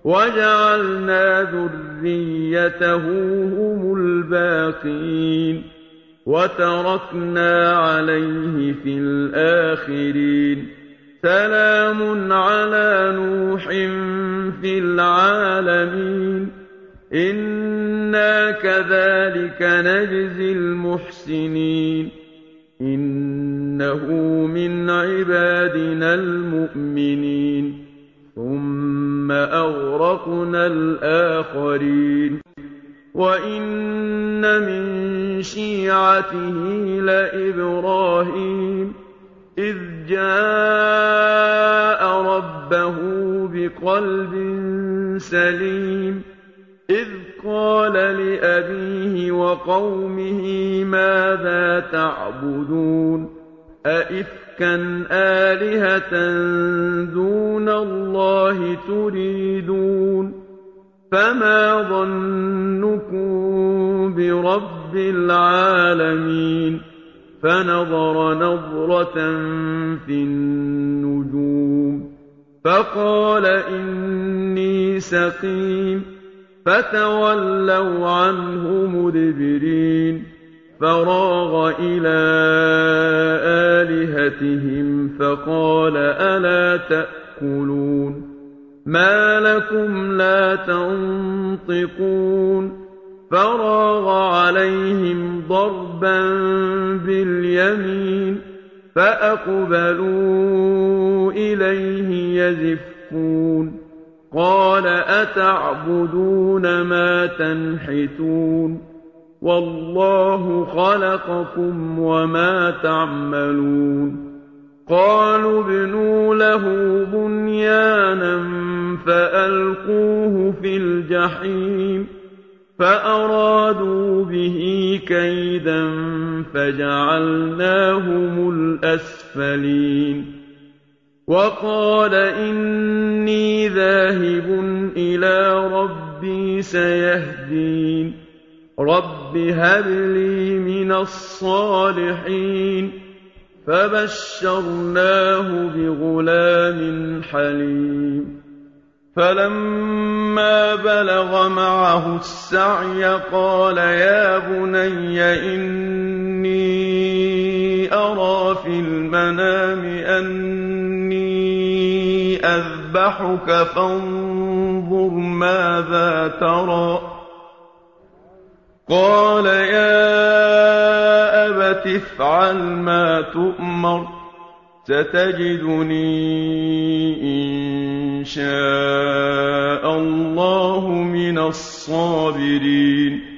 وَجَعَلْنَا ذُرِّيَّتَهُ هُمُ الْبَاقِينَ وَتَرَكْنَا عَلَيْهِ فِي الْآخِرِينَ سَلَامٌ عَلَىٰ نُوحٍ فِي الْعَالَمِينَ إِنَّا كَذَٰلِكَ نَجْزِي الْمُحْسِنِينَ إِنَّهُ مِنْ عِبَادِنَا الْمُؤْمِنِينَ ثُمَّ أَغْرَقْنَا الْآخَرِينَ وَإِنَّ مِن شِيعَتِهِ لَإِبْرَاهِيمَ إِذْ جَاءَ رَبَّهُ بِقَلْبٍ سَلِيمٍ إِذْ قَالَ لِأَبِيهِ وَقَوْمِهِ مَاذَا تَعْبُدُونَ أَئِفْكًا آلِهَةً دُونَ اللَّهِ تُرِيدُونَ فَمَا ظَنُّكُم بِرَبِّ الْعَالَمِينَ فَنَظَرَ نَظْرَةً فِي النُّجُومِ فَقَالَ إِنِّي سَقِيمٌ فَتَوَلَّوْا عَنْهُ مُدْبِرِينَ فَرَاغَ إِلَىٰ آلِهَتِهِمْ فَقَالَ أَلَا تَأْكُلُونَ مَا لَكُمْ لَا تَنطِقُونَ فَرَاغَ عَلَيْهِمْ ضَرْبًا بِالْيَمِينِ فَأَقْبَلُوا إِلَيْهِ يَزِفُّونَ قَالَ أَتَعْبُدُونَ مَا تَنْحِتُونَ وَاللَّهُ خَلَقَكُمْ وَمَا تَعْمَلُونَ قَالُوا ابْنُوا لَهُ بُنْيَانًا فَأَلْقُوهُ فِي الْجَحِيمِ فَأَرَادُوا بِهِ كَيْدًا فَجَعَلْنَاهُمُ الْأَسْفَلِينَ وَقَالَ إِنِّي ذَاهِبٌ إِلَىٰ رَبِّي سَيَهْدِينِ رَبِّ هَبْ لِي مِنَ الصَّالِحِينَ فَبَشَّرْنَاهُ بِغُلَامٍ حَلِيمٍ فَلَمَّا بَلَغَ مَعَهُ السَّعْيَ قَالَ يَا بُنَيَّ إِنِّي أَرَىٰ فِي الْمَنَامِ أَنِّي أَذْبَحُكَ فَانظُرْ مَاذَا تَرَىٰ قَالَ يَا أَبَتِ افْعَلْ مَا تُؤْمَرُ سَتَجِدُنِي إِن شَاءَ اللَّهُ مِنَ الصَّابِرِينَ